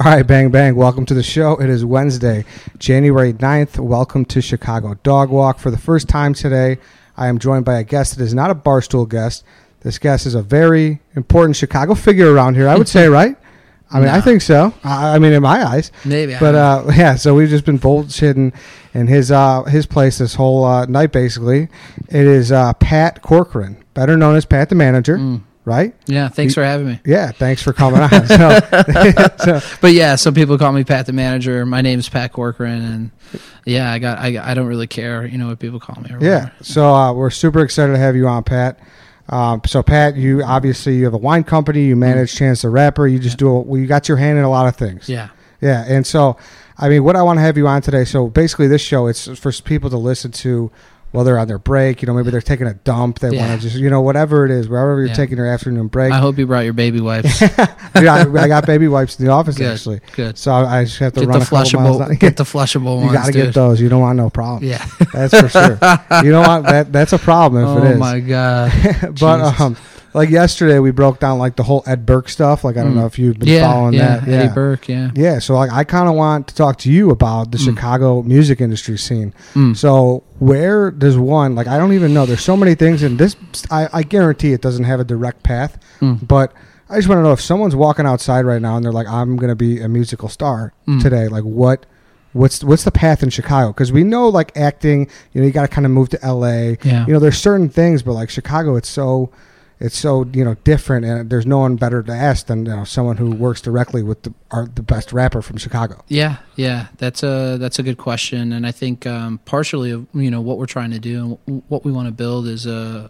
All right, bang, bang. Welcome to the show. It is Wednesday, January 9th. Welcome to Chicago Dog Walk. For the first time today, I am joined by a guest that is not a Barstool guest. This guest is a very important Chicago figure around here, I would say, right? I mean, I think so. I mean, in my eyes. Maybe. But, yeah, so we've just been bullshitting in his place this whole night, basically. It is Pat Corcoran, better known as Pat the Manager. Right? Yeah, thanks for having me. Yeah, thanks for coming on. But yeah, some people call me Pat the Manager. My name is Pat Corcoran, and yeah, I don't really care, what people call me. Or yeah, so we're super excited to have you on, Pat. So Pat, you have a wine company. You manage Chance the Rapper. You just you got your hand in a lot of things. Yeah, yeah, and so I mean, what I want to have you on today. So basically, this show it's for people to listen to. Well, they're on their break, maybe they're taking a dump. They want to just, whatever it is, wherever you're taking your afternoon break. I hope you brought your baby wipes. Yeah, I got baby wipes in the office, actually. Good. So I just have to get run the flushable. Get the flushable ones. You got to get those. You don't want no problem. Yeah, that's for sure. You don't want that's a problem if it is. Oh my god. But like yesterday, we broke down like the whole Ed Burke stuff. Like I don't know if you've been following that. Yeah, Eddie Burke. Yeah. So like I kind of want to talk to you about the Chicago music industry scene. So where does one like I don't even know. There's so many things in this. I guarantee it doesn't have a direct path. But I just want to know if someone's walking outside right now and they're like, I'm going to be a musical star today. Like what's the path in Chicago? Because we know like acting. You got to kind of move to LA. Yeah. There's certain things, but like Chicago, it's so different, and there's no one better to ask than someone who works directly with the best rapper from Chicago. Yeah, that's a good question, and I think partially what we're trying to do and what we want to build is a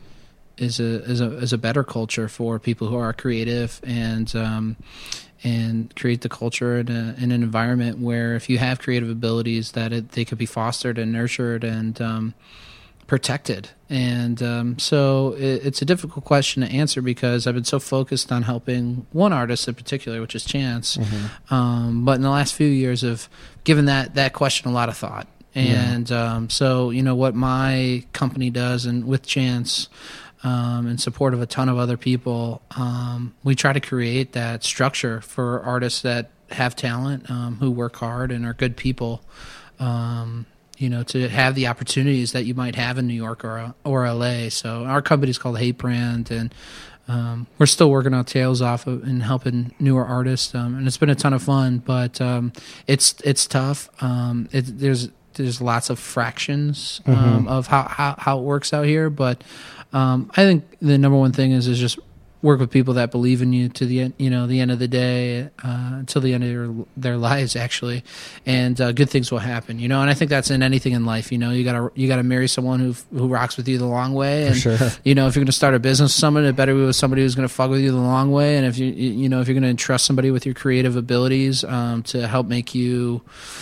better culture for people who are creative and create the culture in an environment where if you have creative abilities that they could be fostered and nurtured and protected. And so it's a difficult question to answer because I've been so focused on helping one artist in particular, which is Chance. But in the last few years I've given that question a lot of thought. And so what my company does and with Chance in support of a ton of other people, we try to create that structure for artists that have talent, who work hard and are good people, to have the opportunities that you might have in New York or LA. So our company's called Hate Brand, and we're still working our tails off and helping newer artists. And it's been a ton of fun, but it's tough. There's lots of fractions of how it works out here. But I think the number one thing is just work with people that believe in you to the end, the end of the day, until the end of their lives, actually, and good things will happen, And I think that's in anything in life. You gotta marry someone who rocks with you the long way, and sure. if you're gonna start a business with someone, it better be with somebody who's gonna fuck with you the long way. And if if you're gonna entrust somebody with your creative abilities to help make you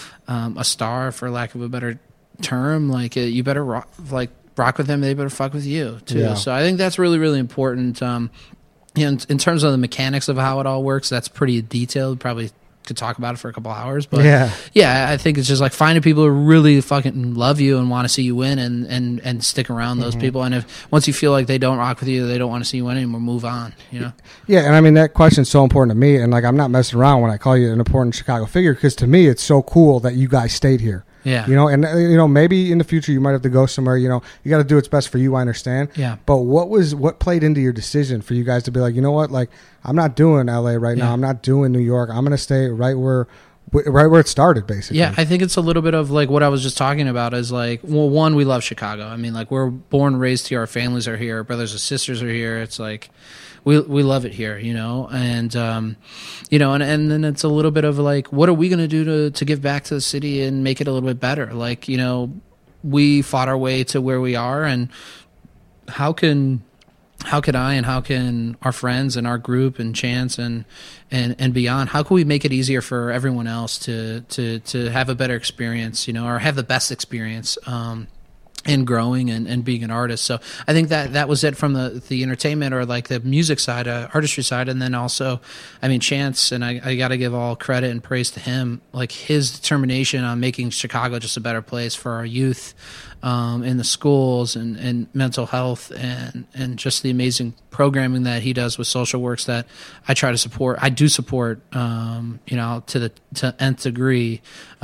a star, for lack of a better term, you better rock with them. They better fuck with you too. Yeah. So I think that's really, really important. In terms of the mechanics of how it all works, that's pretty detailed. Probably could talk about it for a couple hours, but yeah, I think it's just like finding people who really fucking love you and want to see you win and stick around those people. And if once you feel like they don't rock with you, they don't want to see you win anymore, move on. Yeah, and I mean that question's so important to me, and like I'm not messing around when I call you an important Chicago figure because to me it's so cool that you guys stayed here. Yeah. And maybe in the future you might have to go somewhere, you got to do what's best for you, I understand. Yeah. But what played into your decision for you guys to be like, like I'm not doing LA right now. I'm not doing New York. I'm going to stay right where it started, basically. Yeah, I think it's a little bit of like what I was just talking about is like, well, one, we love Chicago. I mean, like we're born, raised here. Our families are here. Our brothers and sisters are here. It's like, we love it here, and and then it's a little bit of like, what are we going to do to give back to the city and make it a little bit better? Like, we fought our way to where we are, and how can I and how can our friends and our group and Chance and beyond, how can we make it easier for everyone else to have a better experience, or have the best experience? and growing and being an artist. So I think that was it from the entertainment or like the music side, artistry side. And then also, I mean, Chance, and I got to give all credit and praise to him, like his determination on making Chicago just a better place for our youth, in the schools and mental health and just the amazing programming that he does with social works that I try to support. I do support, to nth degree,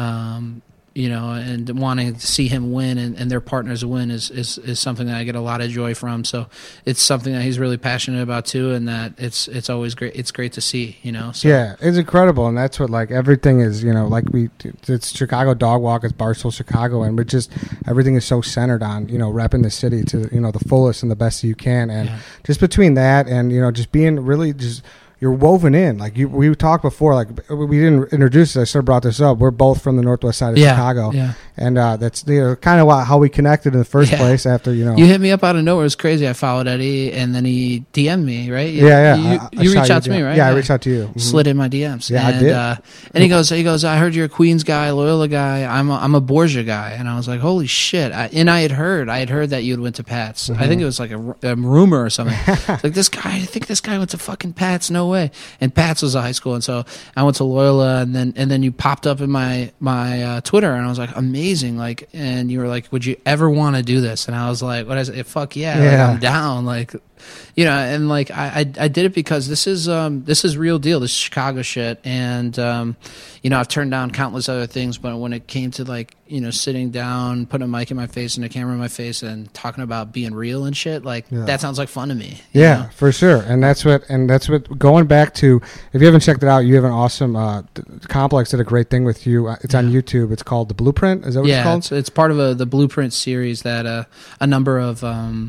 and wanting to see him win and their partners win is something that I get a lot of joy from. So it's something that he's really passionate about too, and that it's always great. It's great to see, So. Yeah, it's incredible, and that's what like everything is. It's Chicago Dog Walk, it's Barstool Chicago, and everything is so centered on repping the city to the fullest and the best you can, and just between that and just being really just. You're woven in. Like we talked before, like we didn't introduce it. I sort of brought this up. We're both from the northwest side of Chicago. Yeah. And that's kind of how we connected in the first place after, You hit me up out of nowhere. It was crazy. I followed Eddie and then he DM'd me, right? Yeah. You reached out to me, right? Yeah, I reached out to you. Mm-hmm. Slid in my DMs. Yeah, and, I did. And he goes, I heard you're a Queens guy, Loyola guy. I'm a Borgia guy. And I was like, holy shit. I had heard that you had went to Pat's. Mm-hmm. I think it was like a rumor or something. It's like I think this guy went to fucking Pat's. No way. And Pat's was a high school, and so I went to Loyola, and then you popped up in my Twitter, and I was like, amazing, like, and you were like, would you ever want to do this? And I was like, what I said, fuck yeah. Like, I'm down, like, and like I did it because this is real deal. This is Chicago shit, and I've turned down countless other things, but when it came to like sitting down, putting a mic in my face and a camera in my face, and talking about being real and shit, like that sounds like fun to me. Yeah, for sure. And that's what going back to, if you haven't checked it out, you have an awesome Complex did a great thing with you. It's on YouTube. It's called The Blueprint. Is that what it's called? It's part of the Blueprint series that a number of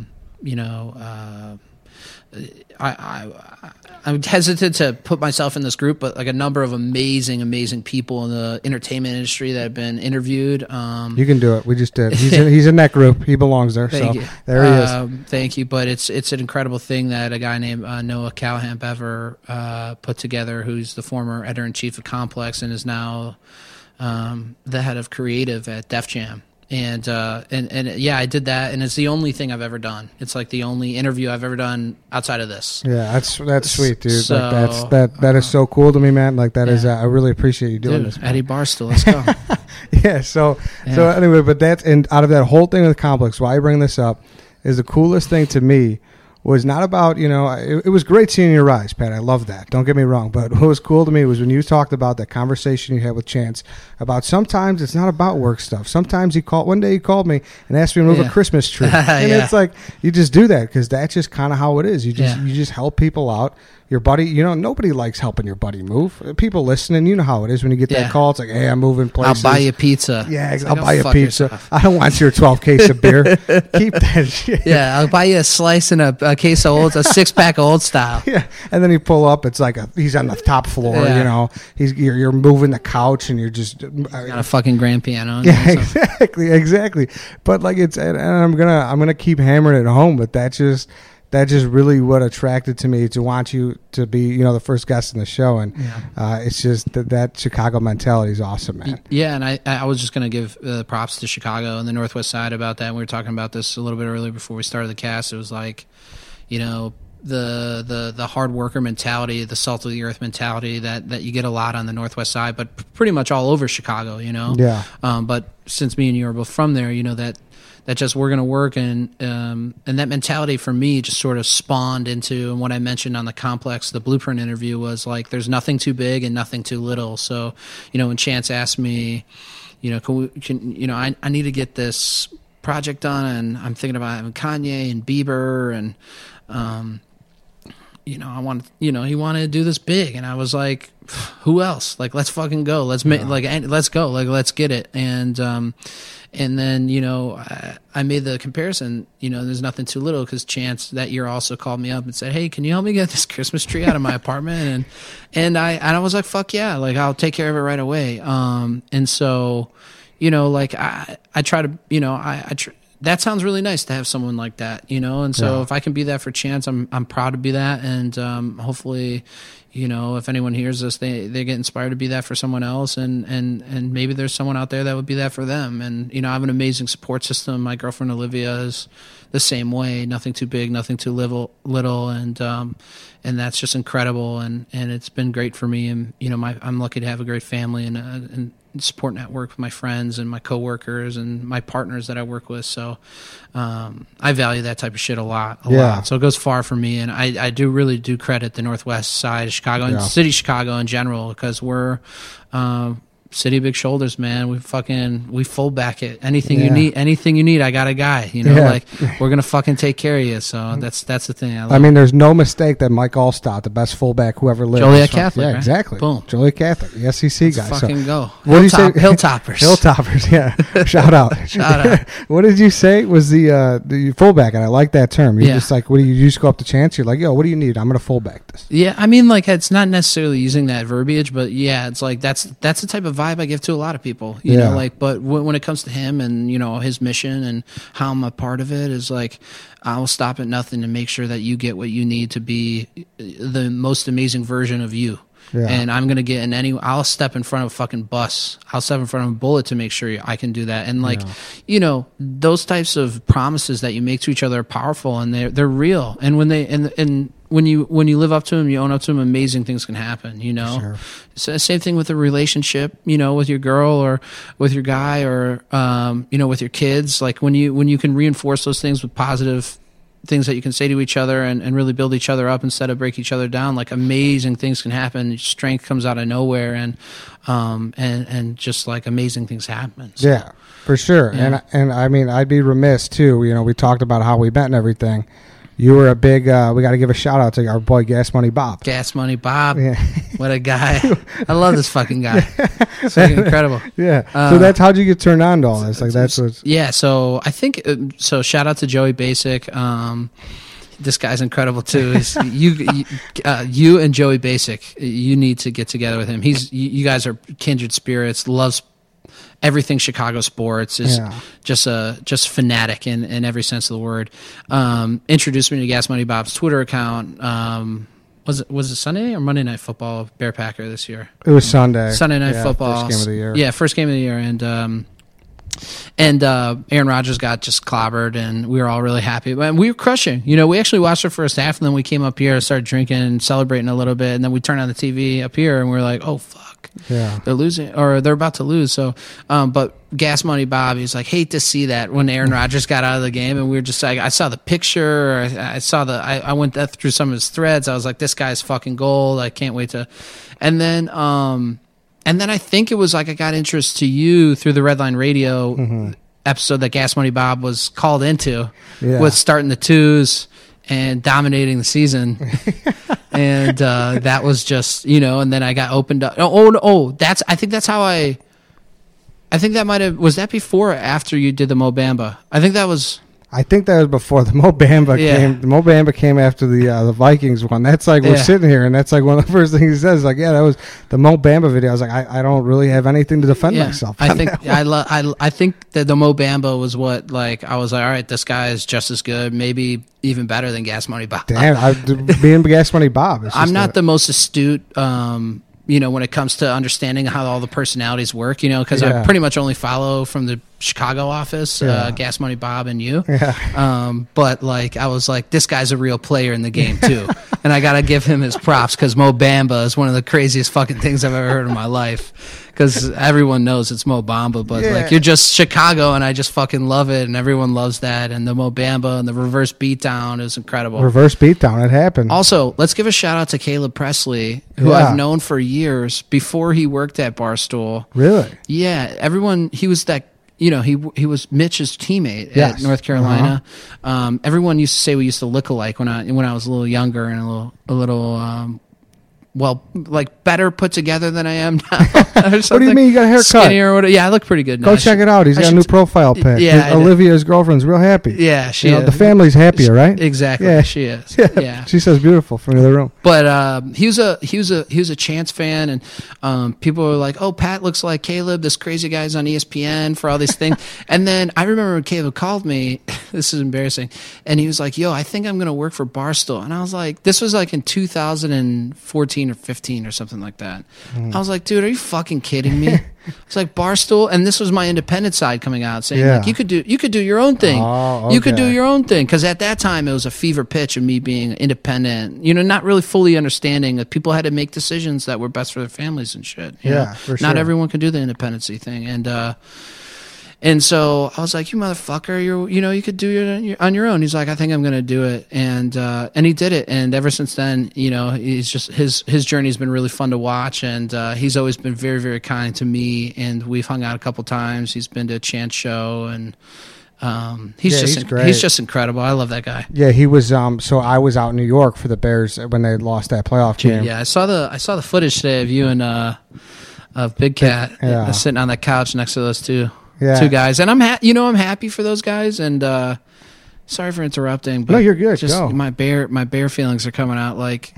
I'm hesitant to put myself in this group, but like a number of amazing people in the entertainment industry that have been interviewed. You can do it. We just did. He's in that group. He belongs there. Thank so you. There he is. Thank you. But it's an incredible thing that a guy named Noah Callahan-Bever put together, who's the former editor-in-chief of Complex and is now the head of creative at Def Jam. And I did that, and it's the only thing I've ever done. It's like the only interview I've ever done outside of this. Yeah, that's sweet, dude. So, like that is so cool to me, man. Like that is I really appreciate you doing this, man. Eddie Barstool, let's go. So anyway, but that's, and out of that whole thing with Complex, why I bring this up is the coolest thing to me was not about, it was great seeing your eyes, Pat. I love that. Don't get me wrong. But what was cool to me was when you talked about that conversation you had with Chance about sometimes it's not about work stuff. Sometimes one day he called me and asked me to move a Christmas tree. And it's like, you just do that because that's just kind of how it is. You just help people out. Your buddy, nobody likes helping your buddy move. People listening, you know how it is when you get that call. It's like, hey, I'm moving places. I'll buy you pizza. Yeah, I'll buy you pizza. Yourself. I don't want your 12 case of beer. Keep that shit. Yeah, I'll buy you a slice and a case of a 6-pack of Old Style. Yeah, and then you pull up. It's like he's on the top floor. You're moving the couch, and you're just got a fucking grand piano. Yeah, exactly. But like and I'm gonna keep hammering it home. But that's just really what attracted to me to want you to be, the first guest in the show. And it's just that Chicago mentality is awesome, man. Yeah, and I was just going to give props to Chicago and the Northwest side about that. We were talking about this a little bit earlier before we started the cast. It was like, the hard worker mentality, the salt of the earth mentality that you get a lot on the Northwest side, but pretty much all over Chicago, Yeah. But since me and you are both from there, that just we're going to work, and that mentality for me just sort of spawned into, and what I mentioned on the Complex, the Blueprint interview was like, there's nothing too big and nothing too little. So, when Chance asked me, I need to get this project done, and I'm thinking about having Kanye and Bieber, and I want, he wanted to do this big, and I was like, who else? Like, let's fucking go. Let's let's go. Like, let's get it. And then, I made the comparison, there's nothing too little, because Chance that year also called me up and said, hey, can you help me get this Christmas tree out of my apartment? And I was like, fuck yeah, like, I'll take care of it right away. And so, I try to, that sounds really nice to have someone like that, and so if I can be that for Chance, I'm proud to be that. And hopefully, if anyone hears this, they get inspired to be that for someone else, and maybe there's someone out there that would be that for them. And I have an amazing support system. My girlfriend Olivia is the same way. Nothing too big, nothing too little, and that's just incredible. And it's been great for me. And I'm lucky to have a great family and support network with my friends and my coworkers and my partners that I work with. So I value that type of shit a lot. So it goes far for me, and I really do credit the Northwest side of Chicago and city Chicago in general, because we're city of big shoulders, man. We full back it. Anything you need, I got a guy. Like we're gonna fucking take care of you. So that's the thing. I mean, there's no mistake that Mike Allstott, the best fullback who ever lived, Joliet Catholic. Yeah, right? exactly. Boom. Joliet Catholic, the SEC guy. Fucking go. What did you say? Hilltoppers. Hilltoppers. Yeah. Shout out. Shout out. What did you say was the fullback? And I like that term. You're just like, what do you just go up to Chance? You're like, yo, what do you need? I'm gonna fullback this. Yeah, I mean, like, it's not necessarily using that verbiage, but yeah, it's like that's the type of vibe I give to a lot of people. You know, like, but when it comes to him and his mission and how I'm a part of it, is like, I will stop at nothing to make sure that you get what you need to be the most amazing version of you. Yeah. And I'm gonna get I'll step in front of a fucking bus. I'll step in front of a bullet to make sure I can do that. And like, those types of promises that you make to each other are powerful, and they're real. And when they and when you live up to them, you own up to them, amazing things can happen. Sure. So same thing with a relationship, with your girl or with your guy or with your kids. Like when you can reinforce those things with positive things that you can say to each other and really build each other up instead of break each other down, like amazing things can happen. Strength comes out of nowhere, and just like amazing things happen. So, yeah, for sure. Yeah. And I mean, I'd be remiss too. We talked about how we met and everything. You were a big, we got to give a shout out to our boy Gas Money Bob. Gas Money Bob. Yeah. What a guy. I love this fucking guy. It's fucking incredible. Yeah. So that's, how'd you get turned on to all this? Like that's what. Yeah. So I think, shout out to Joey Basic. This guy's incredible too. You and Joey Basic, you need to get together with him. You guys are kindred spirits, loves everything Chicago sports, is just fanatic in every sense of the word. Introduced me to Gas Money Bob's Twitter account. Was it Sunday or Monday Night Football, Bear Packer this year? It was Sunday. Sunday Night Football. First game of the year. Yeah, first game of the year. And Aaron Rodgers got just clobbered, and we were all really happy. But we were crushing. We actually watched the first half, and then we came up here and started drinking and celebrating a little bit, and then we turned on the TV up here, and we were like, oh, fuck. Yeah. They're losing, or they're about to lose. So, but Gas Money Bob, he's like, hate to see that when Aaron Rodgers got out of the game, and we were just like, I saw the picture, I went through some of his threads. I was like, this guy's fucking gold. I can't wait to, and then I think it was like I got interest to you through the Redline Radio episode that Gas Money Bob was called into, with starting the twos and dominating the season. And that was just, and then I got opened up. I think that's how I think that might have, was that before or after you did the Mo Bamba? I think that was before the Mo Bamba came. The Mo Bamba came after the Vikings one. That's like, we're sitting here, and that's like one of the first things he says. Like, that was the Mo Bamba video. I was like, I don't really have anything to defend myself. I think I think that the Mo Bamba was what, like, I was like, all right, this guy is just as good, maybe even better than Gas Money Bob. Damn, being Gas Money Bob. I'm not the most astute. When it comes to understanding how all the personalities work, because I pretty much only follow from the Chicago office, Gas Money Bob and you. Yeah. But like, I was like, this guy's a real player in the game too. And I got to give him his props, because Mo Bamba is one of the craziest fucking things I've ever heard in my life. Because everyone knows it's Mo Bamba, but like, you're just Chicago, and I just fucking love it, and everyone loves that. And the Mo Bamba and the reverse beatdown is incredible. Reverse beatdown, it happened. Also, let's give a shout out to Caleb Presley, who I've known for years before he worked at Barstool. Really? Yeah, he was that. He was Mitch's teammate at North Carolina. Everyone used to say we used to look alike when I was a little younger and a little like better put together than I am now. What do you mean? You got a haircut? Skinnier or whatever. Yeah, I look pretty good now. Go check it out. He's got a new profile pic. Yeah, Olivia's girlfriend's real happy. Yeah, she is. The family's happier, right? Exactly. Yeah, she is. Yeah. She says beautiful from the other room. But he was a Chance fan, and people were like, "Oh, Pat looks like Caleb. This crazy guy's on ESPN for all these things." And then I remember when Caleb called me. This is embarrassing, and he was like, "Yo, I think I'm going to work for Barstool." And I was like, "This was like in 2014." 14 or 15 or something like that. I was like, dude, are you fucking kidding me? It's like Barstool, and this was my independent side coming out saying like you could do your own thing. Oh, okay. You could do your own thing, because at that time it was a fever pitch of me being independent, not really fully understanding that people had to make decisions that were best for their families and shit. For sure. Not everyone could do the independency thing, and so I was like, you motherfucker, you could do it on your own. He's like, I think I'm going to do it. And he did it. And ever since then, he's just, his journey's been really fun to watch. And he's always been very, very kind to me. And we've hung out a couple times. He's been to a Chance show, and he's just incredible. I love that guy. Yeah, he was. So I was out in New York for the Bears when they lost that playoff game. Yeah, I saw the footage today of you and of Big Cat sitting on that couch next to those two guys, and I'm happy for those guys. And sorry for interrupting, but no, you're good. Just Go. my bear feelings are coming out. Like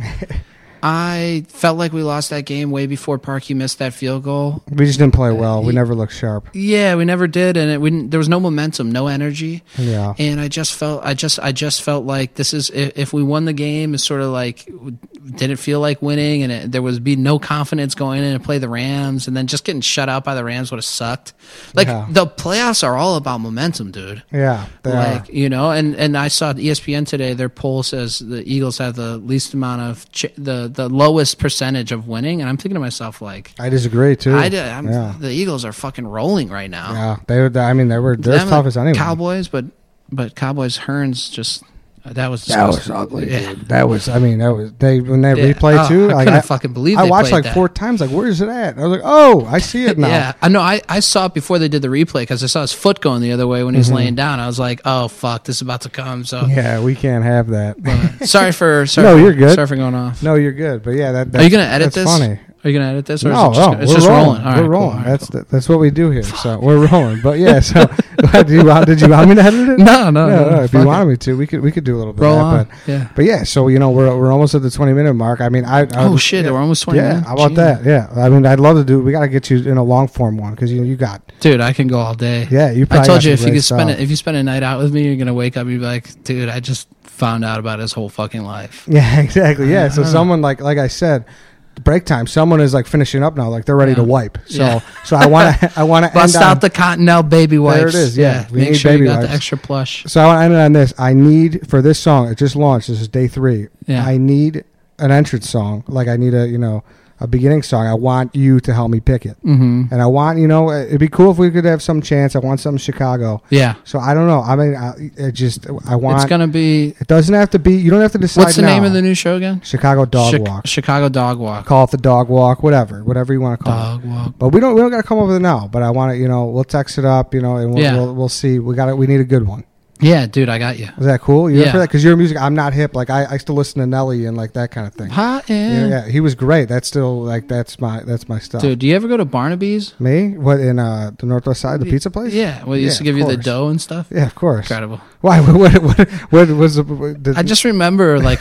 I felt like we lost that game way before Parkey missed that field goal. We just didn't play well. We never looked sharp. Yeah, we never did, and there was no momentum, no energy. Yeah, and I just felt like this is, if we won the game, it's sort of like didn't feel like winning, and there would be no confidence going in and play the Rams, and then just getting shut out by the Rams would have sucked. Like the playoffs are all about momentum, dude. Yeah, they are. And I saw ESPN today. Their poll says the Eagles have the least amount of the lowest percentage of winning, and I'm thinking to myself, like, I disagree too. The Eagles are fucking rolling right now. Yeah, they're as tough as anyone. Cowboys, but Cowboys Hearns just that was ugly. Yeah. Dude. That was when they replay too. I couldn't fucking believe I they watched played like 4 times. Like, where is it at? I was like, oh, I see it now. Yeah, I know. I saw it before they did the replay because I saw his foot going the other way when he was laying down. I was like, oh fuck, this is about to come. So yeah, we can't have that. Sorry. No, you're good. Sorry for going off. No, you're good. But yeah, are you gonna edit this? Funny. Are you gonna edit this? Or No, it's just rolling. All right, we're rolling. Cool. That's what we do here. So we're rolling. But yeah, so did you want me to edit it? No. If you wanted me to, we could do a little bit roll of that. But yeah, so we're almost at the 20-minute mark. I mean, we're almost 20 minutes. How about that? Yeah, I mean, I'd love to do. We got to get you in a long form one because you got. Dude, I can go all day. Yeah, you. I told you if you spend a night out with me, you're gonna wake up and be like, dude, I just found out about his whole fucking life. Yeah, exactly. Yeah, so someone like I said. Break time. Someone is like finishing up now, like they're ready to wipe. So I want to bust out the Cottonelle baby wipes. There it is. Yeah, we make need sure baby you got wipes. the extra plush. So I want to end it on this. I need for this song. It just launched. This is day 3. Yeah. I need an entrance song. Like I need a beginning song. I want you to help me pick it. Mm-hmm. And I want it'd be cool if we could have some chance. I want something Chicago. Yeah. So I don't know. I mean, I want. It's gonna be. It doesn't have to be. You don't have to decide. What's the name of the new show again? Chicago Dog Walk. Chicago Dog Walk. Call it the Dog Walk. Whatever you want to call Dog Walk. But we don't got to come up with it now. But I want to. We'll text it up. And we'll see. We need a good one. Yeah, dude, I got you. Is that cool? You up for that? Because your music, I'm not hip. Like I still listen to Nelly and like that kind of thing. Yeah, he was great. That's still like that's my stuff. Dude, do you ever go to Barnaby's? Me? What in the Northwest Side, the pizza place? Yeah, well, used to give you the dough and stuff. Yeah, of course. Incredible. Why? What was the? I just remember like.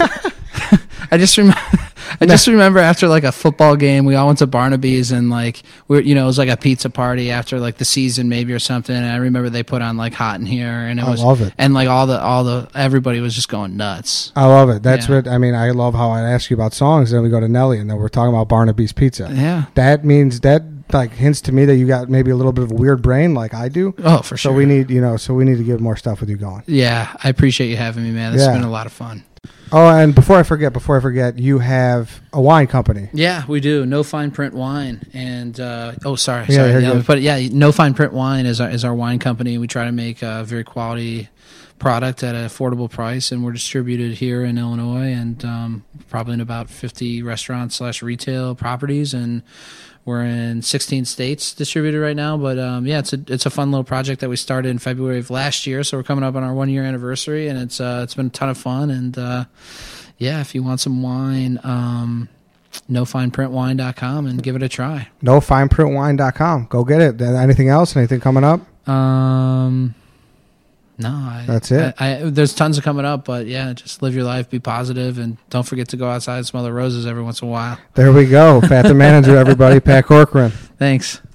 I just remember after like a football game, we all went to Barnaby's and like it was like a pizza party after like the season maybe or something. And I remember they put on like Hot in Here, and I love it. And like all the everybody was just going nuts. I love it. That's what I mean. I love how I ask you about songs, and then we go to Nelly, and then we're talking about Barnaby's Pizza. Yeah, that means that like hints to me that you got maybe a little bit of a weird brain like I do. Oh, for sure. So we need to get more stuff with you going. Yeah, I appreciate you having me, man. This has been a lot of fun. Oh, and before I forget, you have a wine company. Yeah, we do. No Fine Print Wine, and sorry. But yeah, No Fine Print Wine is our wine company. We try to make a very quality product at an affordable price, and we're distributed here in Illinois and probably in about 50 restaurants / retail properties, and we're in 16 states distributed right now. But it's a fun little project that we started in February of last year, so we're coming up on our 1-year anniversary, and it's been a ton of fun. And if you want some wine, nofineprintwine.com and give it a try. Nofineprintwine.com. Go get it. Anything else? Anything coming up? No, that's it. There's tons of coming up, but yeah, just live your life, be positive, and don't forget to go outside and smell the roses every once in a while. There we go. Pat the manager, everybody. Pat Corcoran. Thanks.